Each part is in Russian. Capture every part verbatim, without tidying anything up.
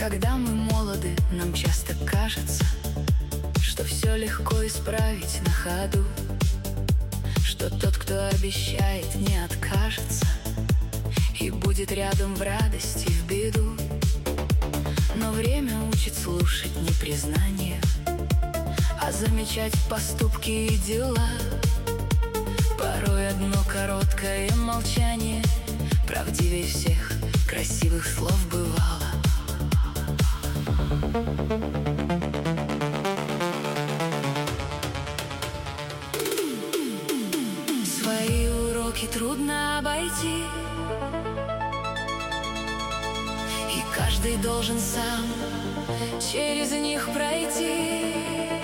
Когда мы молоды, нам часто кажется, что все легко исправить на ходу, что тот, кто обещает, не откажется и будет рядом в радости, в беду. Но время учит слушать не признание, а замечать поступки и дела. Порой одно короткое молчание правдивее всех красивых слов бывало. Свои уроки трудно обойти, и каждый должен сам через них пройти.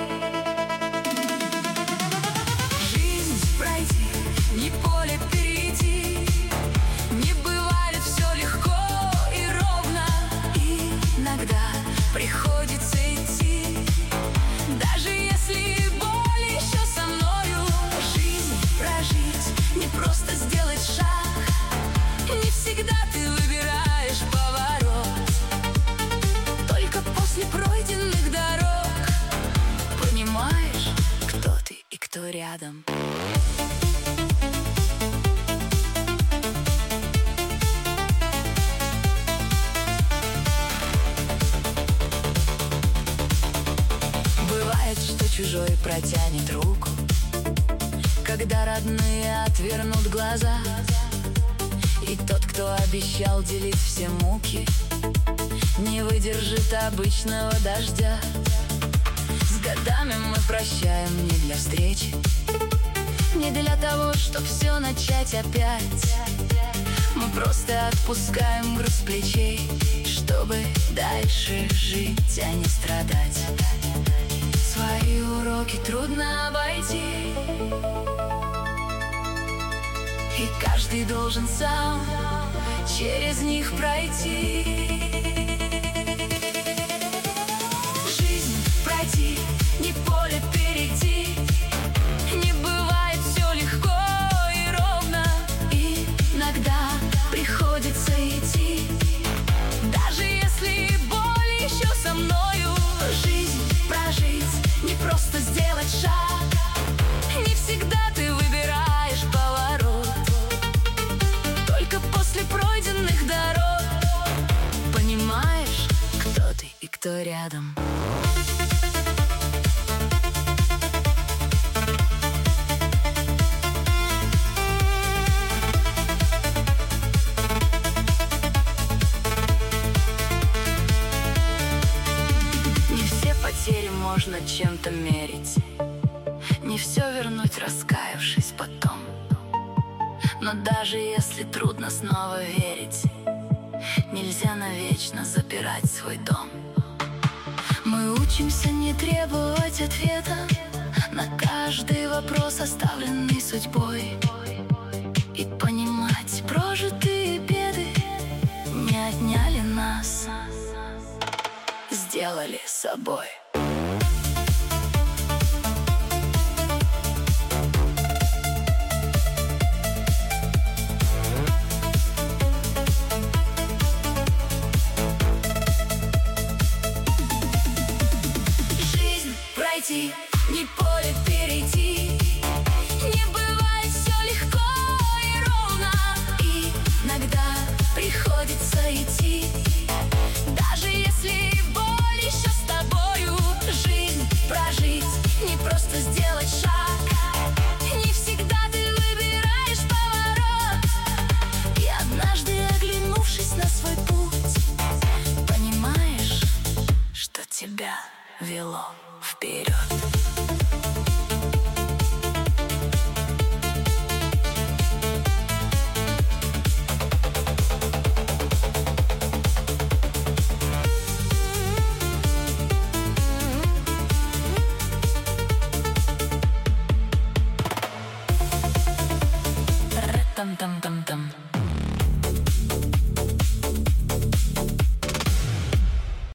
Жизнь пройти, не поле перейти. Не бывает все легко и ровно, и иногда приходится идти. Даже если боль еще со мною, жизнь прожить, не просто сделать шаг. Не всегда ты выбираешь поворот, только после пройденных дорог понимаешь, кто ты и кто рядом. Бывает, что чужой протянет руку, когда родные отвернут глаза, и тот, кто обещал делить все муки, не выдержит обычного дождя. С годами мы прощаем не для встречи, не для того, чтоб все начать опять. Мы просто отпускаем груз с плечей, чтобы дальше жить, а не страдать. Свои уроки трудно обойти, и каждый должен сам через них пройти. Жизнь пройти, не поле перейти. Не бывает все легко и ровно, и иногда приходится идти. Даже если боль еще со мною, жизнь прожить, не просто сделать шаг. Не всегда ты выбираешь поворот, только после пройденных дорог понимаешь, кто ты и кто рядом. Не все потери можно чем-то мерить, не все вернуть, раскаявшись потом. Но даже если трудно снова верить, нельзя навечно запирать свой дом. Мы учимся не требовать ответа на каждый вопрос, оставленный судьбой, и понимать, прожитые беды не отняли нас, сделали собой. Не поле перейти. Не бывает все легко и ровно, и иногда приходится идти. Даже если боль еще с тобою, жизнь прожить, не просто сделать шаг. Не всегда ты выбираешь поворот, и однажды, оглянувшись на свой путь, понимаешь, что тебя вело вперед. Там-там-там.